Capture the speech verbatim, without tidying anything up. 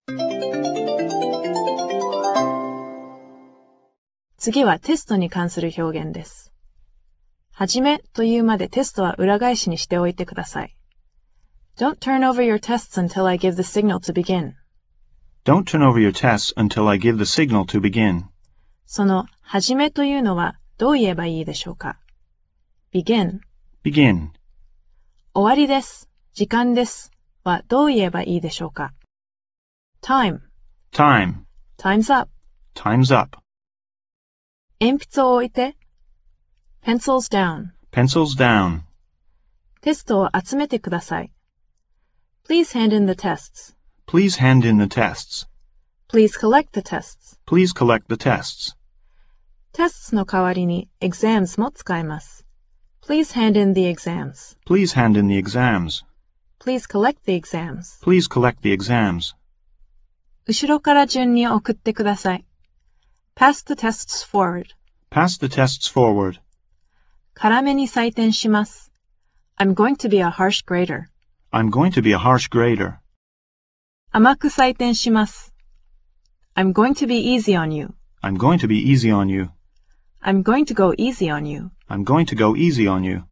次はテストに関する表現です。はじめというまでテストは裏返しにしておいてください。Don't turn over your tests until I give the signal to begin. Don't turn over your tests until I give the signal to begin. その、はじめというのはどう言えばいいでしょうか？ begin. Begin. 終わりです。時間です。はどう言えばいいでしょうか？ time. Time. Time's up. Time's up. 鉛筆を置いて。pencils down. Pencils down. テストを集めてください。Please hand in the tests. Please hand in the tests. Please collect the tests. Please collect the tests. tests の代わりに exams も使えます。Please hand in the exams. Please hand in the exams. Please collect the exams. Please collect the exams. 後ろから順に送ってください。Pass the tests forward. Pass the tests forward. 辛めに採点します。I'm going to be a harsh grader. I'm going to be a harsh grader. 甘く採点します。I'm going to be easy on you. I'm going to be easy on you. I'm going to go easy on you. I'm going to go easy on you.